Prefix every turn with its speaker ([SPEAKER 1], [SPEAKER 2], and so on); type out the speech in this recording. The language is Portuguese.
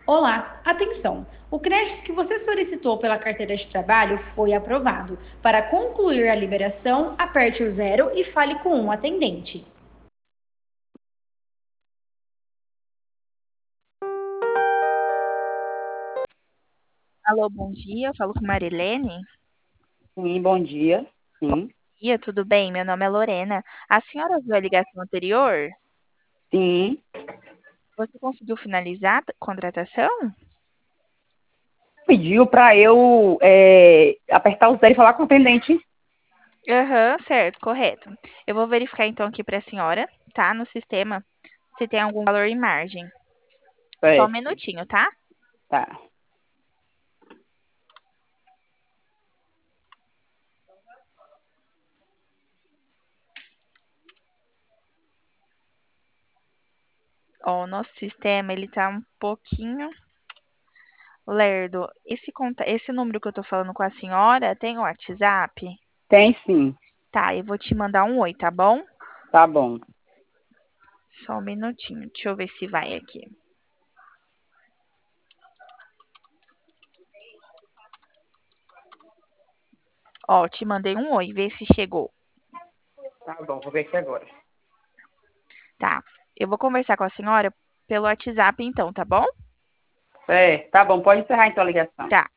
[SPEAKER 1] Olá, atenção! O crédito que você solicitou pela carteira de trabalho foi aprovado. Para concluir a liberação, aperte o zero e fale com um atendente.
[SPEAKER 2] Alô, bom dia. Eu falo com Marilene.
[SPEAKER 1] Sim, bom dia. Sim,
[SPEAKER 2] Dia, tudo bem? Meu nome é Lorena. A senhora viu a ligação anterior?
[SPEAKER 1] sim.
[SPEAKER 2] Você conseguiu finalizar a contratação?
[SPEAKER 1] Pediu para eu apertar o zero e falar com o atendente.
[SPEAKER 2] Aham, certo, correto. Eu vou verificar então aqui para a senhora, tá? No sistema, se tem algum valor em margem. Só um
[SPEAKER 1] Certo,
[SPEAKER 2] minutinho, tá?
[SPEAKER 1] tá.
[SPEAKER 2] Ó, o nosso sistema, ele tá um pouquinho lerdo. Esse número que eu tô falando com a senhora tem o WhatsApp?
[SPEAKER 1] Tem sim,
[SPEAKER 2] Tá, eu vou te mandar um oi, tá bom?
[SPEAKER 1] tá bom.
[SPEAKER 2] Só um minutinho. Deixa eu ver se vai aqui. Ó, te mandei um oi, vê se chegou.
[SPEAKER 1] Tá bom, vou ver aqui agora.
[SPEAKER 2] Tá. Eu vou conversar com a senhora pelo WhatsApp então, tá bom?
[SPEAKER 1] Tá bom, pode encerrar então a ligação.
[SPEAKER 2] Tá.